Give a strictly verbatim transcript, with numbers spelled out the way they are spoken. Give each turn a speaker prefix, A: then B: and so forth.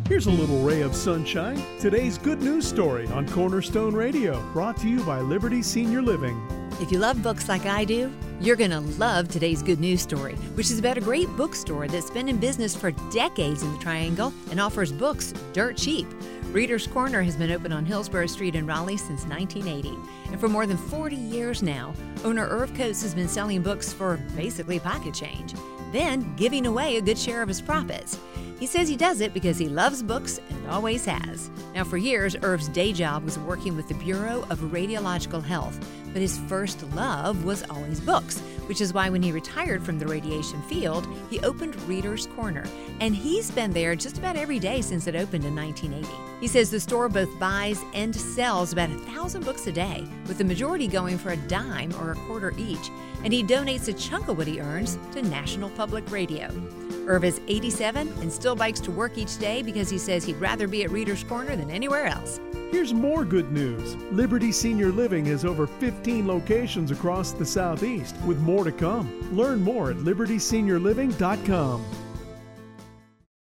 A: Here's a little ray of sunshine. Today's good news story on Cornerstone Radio, brought to you by Liberty Senior Living.
B: If you love books like I do, you're going to love today's good news story, which is about a great bookstore that's been in business for decades in the Triangle and offers books dirt cheap. Reader's Corner has been open on Hillsborough Street in Raleigh since nineteen eighty. And for more than forty years now, owner Irv Coates has been selling books for basically pocket change, then giving away a good share of his profits. He says he does it because he loves books and always has. Now, for years, Irv's day job was working with the Bureau of Radiological Health, but his first love was always books, which is why when he retired from the radiation field, he opened Reader's Corner. And he's been there just about every day since it opened in nineteen eighty. He says the store both buys and sells about a thousand books a day, with the majority going for a dime or a quarter each, and he donates a chunk of what he earns to National Public Radio. Irv is eighty-seven and still bikes to work each day because he says he'd rather be at Reader's Corner than anywhere else.
A: Here's more good news. Liberty Senior Living has over fifteen locations across the Southeast, with more to come. Learn more at liberty senior living dot com.